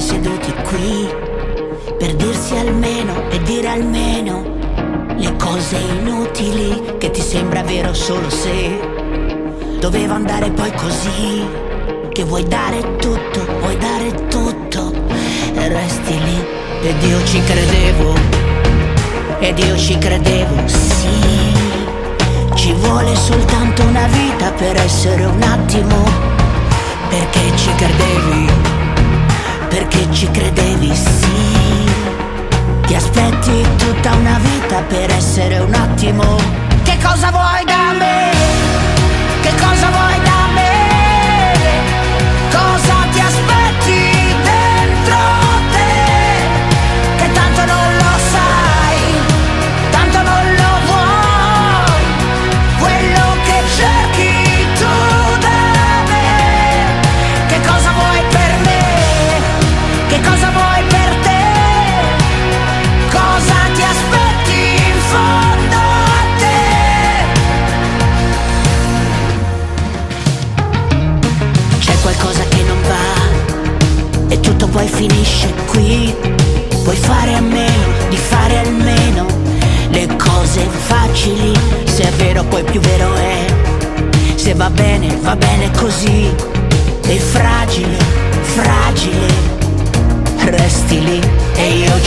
seduti qui per dirsi almeno e dire almeno le cose inutili che ti sembra vero solo se doveva andare poi così, che vuoi dare tutto e resti lì. Ed io ci credevo, sì, ci vuole soltanto una vita per essere un attimo, perché ci credevi, sì, ti aspetti tutta una vita per essere un attimo. Che cosa vuoi da me? Che cosa vuoi da me? Cosa ti aspetti dentro te? Che tanto non lo sai, tanto non lo vuoi, quello che cerchi tu da me. Che cosa vuoi per me? Che cosa vuoi per te? Cosa ti aspetti in fondo a te? C'è qualcosa che non va e tutto poi finisce qui. Puoi fare a meno di fare almeno le cose facili. Se è vero poi più vero è, se va bene così. E fragile, resti lì. E io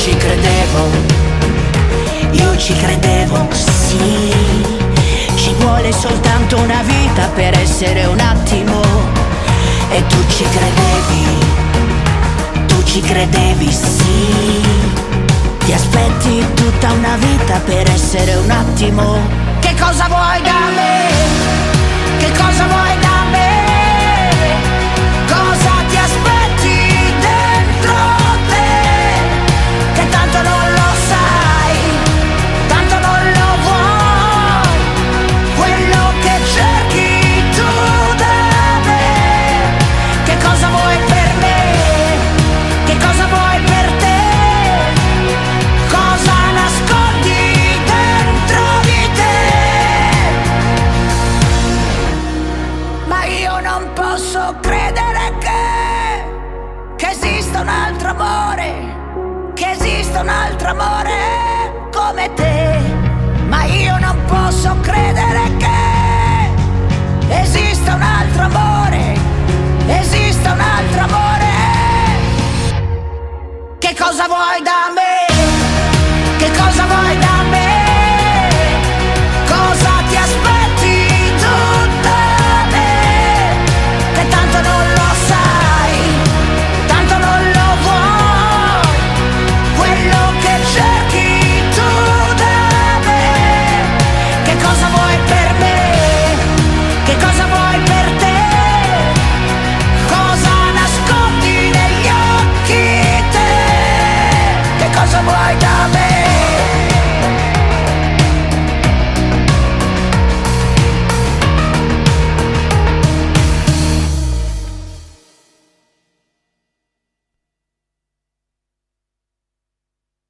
ci credevo, sì, ci vuole soltanto una vita per essere un attimo. E tu ci credevi, sì, ti aspetti tutta una vita per essere un attimo. Che cosa vuoi da me? Che cosa vuoi da me? Cosa ti aspetti dentro te? Che tanto non lo sai, tanto non lo vuoi, quello che cerchi tu da me. Che cosa vuoi per me? Che cosa vuoi per te? Cosa nascondi dentro di te? Ma io non posso credere che esista un altro amore, che esista un altro amore come te. Ma io non posso credere che esista un altro amore, esista un altro amore. Che cosa vuoi da me? Che cosa vuoi da me?